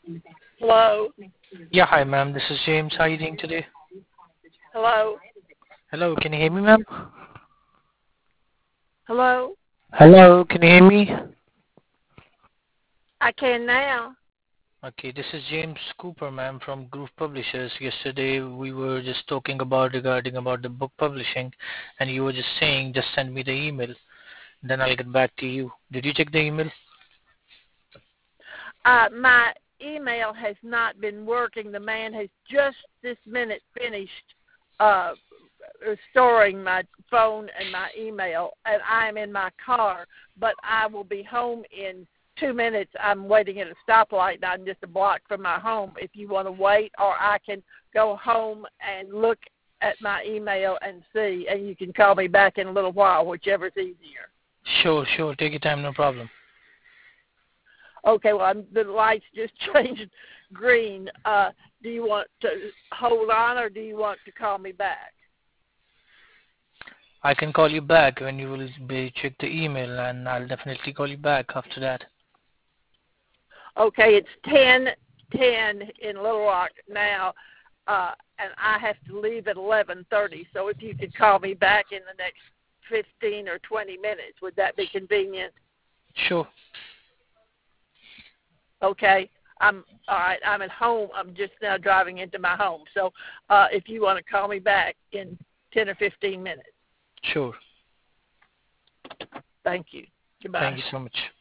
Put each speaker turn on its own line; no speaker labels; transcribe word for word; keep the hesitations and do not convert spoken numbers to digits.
Hello?
Yeah, hi ma'am. This is James. How are you doing today?
Hello?
Hello, can you hear me, ma'am?
Hello?
Hello, can you hear me?
I can now.
Okay, this is James Cooper, ma'am, from Groove Publishers. Yesterday we were just talking about regarding about the book publishing, and you were just saying just send me the email, then I'll get back to you. Did you check the email?
Uh, my email has not been working. The man has just this minute finished uh, restoring my phone and my email, and I'm in my car, but I will be home in two minutes. I'm waiting at a stoplight, and I'm just a block from my home. If you want to wait, or I can go home and look at my email and see, and you can call me back in a little while, whichever's easier.
Sure, sure. Take your time, no problem.
Okay, well, I'm, the lights just changed green. Uh, do you want to hold on, or do you want to call me back?
I can call you back when you will be check the email, and I'll definitely call you back after that.
Okay, it's ten ten in Little Rock now, uh, and I have to leave at eleven thirty. So if you could call me back in the next fifteen or twenty minutes, would that be convenient?
Sure.
Okay. I'm all right. I'm at home. I'm just now driving into my home. So uh, if you want to call me back in ten or fifteen minutes.
Sure.
Thank you. Goodbye.
Thank you so much.